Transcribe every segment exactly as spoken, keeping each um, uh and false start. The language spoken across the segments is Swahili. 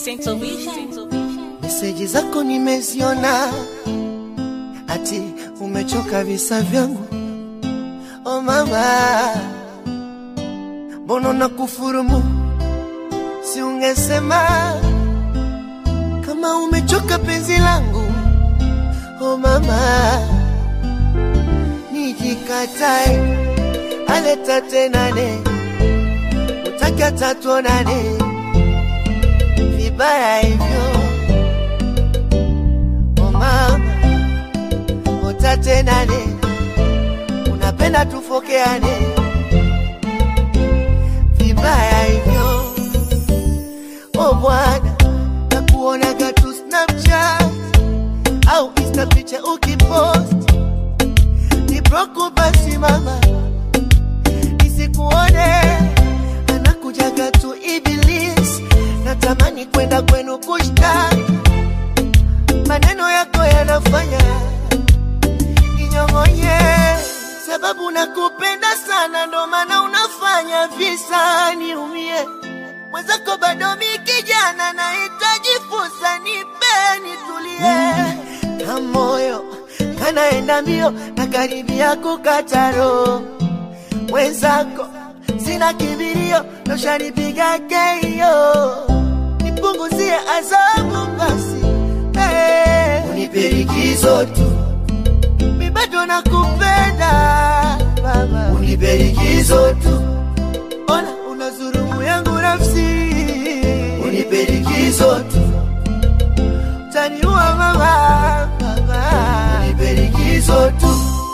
Gentle Vision. Meseji zako nimeziona, ati umechoka visa vyangu. Oh mama, mbona nakufurumu? Si ungesema kama umechoka penzi langu. Oh mama, nijikatae aleta tenane, utaka tatuonane vibaya hivyo. Oh mama, utatenane, unapenda tufokeane vibaya hivyo. Oh bwana, nakuona gatu Snapchat au Insta picha ukipost, ni broku basi mama, nisikuone. Anakuja gatu Iblis, natamani kwenda kwenu kushtaki, maneno yako yanafanya ninyong'onye. Sababu nakupenda sana, ndo maana unafanya visa niumie. Mwenzako bado mi kijana, nahitaji fursa, nipe nitulie. Na moyo kanaenda mbio, na karibia kukata roho. Mwenzako sina kibirio, ndo shanipiga keio. Nipunguzie adhabu basi, hey. Unipe likizo tu, mi bado nakupenda mama. Unipe likizo tu, ona unazurumu yangu nafsi. Unipe likizo tu, utaniua mama, mama. Unipe likizo tu.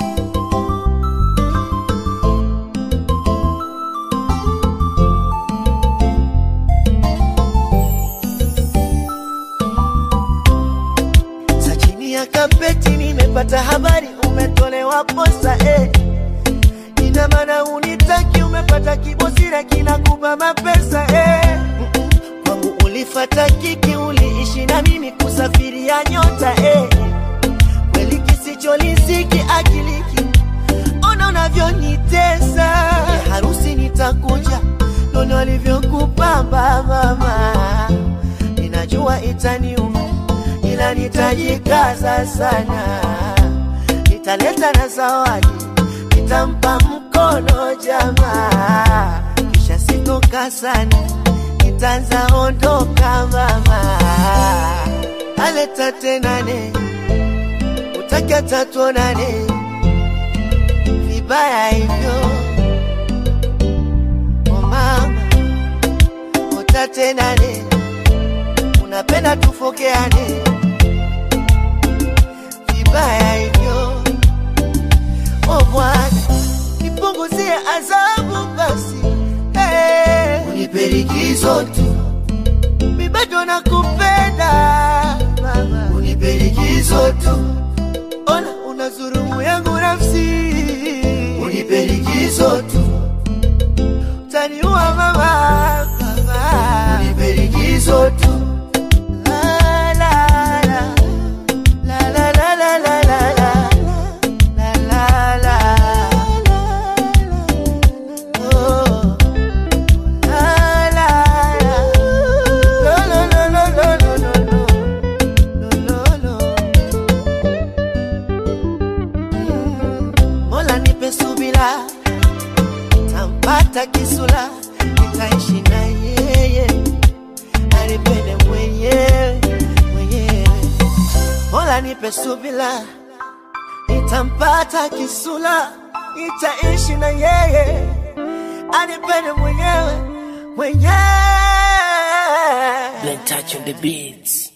Sajini ya kapeti nimepata habari umetolewa posa, eh. Ina maana unitaki, umepata kibosira kinakupa mapesa, eh. Kwangu ulifata kiki, uliishi na mimi kusafiri ya nyota, eh. Kweli kisicholisiki akiliki, ona unavyonitesa. Ya harusi nitakuja, nono alivyokupamba mama. Ninajua itaniuma, ila nitajikaza sana. Nitaleta na zawadi, nitampa mkono jamaa. Kisha sitoka sana, nitanza ondoka mama. Aleta tenane, utaka tatuonane vibaya hivyo. Oh mama, utatenane, unapenda tufokeane vibaya hivyo. Oh bwana, nipunguzie adhabu basi, hey. Unipe likizo tu, mi bado nakupenda mama. Unipe likizo tu, ona unazurumu yangu nafsi. Unipe likizo tu, utaniua mama, mama. Unipe likizo tu. La la la, la la la la la la la. Subira, tampata kisula, nitaishi na yeye, anipende mwenyewe, mwenyewe. Mola nipe subira, nitampata kisula, nitaishi na yeye, anipende mwenyewe, mwenyewe. Blen touch on the beats.